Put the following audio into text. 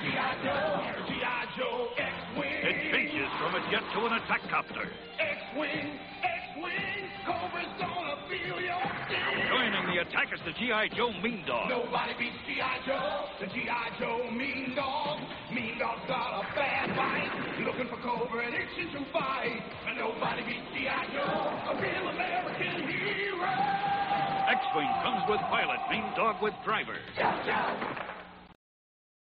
G.I. Joe, G.I. Joe, X-Wing. It changes from a jet to an attack copter. X-Wing, X-Wing, Cobra's gonna feel your sting. Joining the attack is the G.I. Joe Mean Dog. Nobody beats G.I. Joe, the G.I. Joe Mean Dog. Mean Dog's got a bad bite, looking for Cobra and itching to bite. And nobody beats G.I. Joe, a real American hero. X-Wing comes with pilot, Mean Dog with driver. Chop, chop.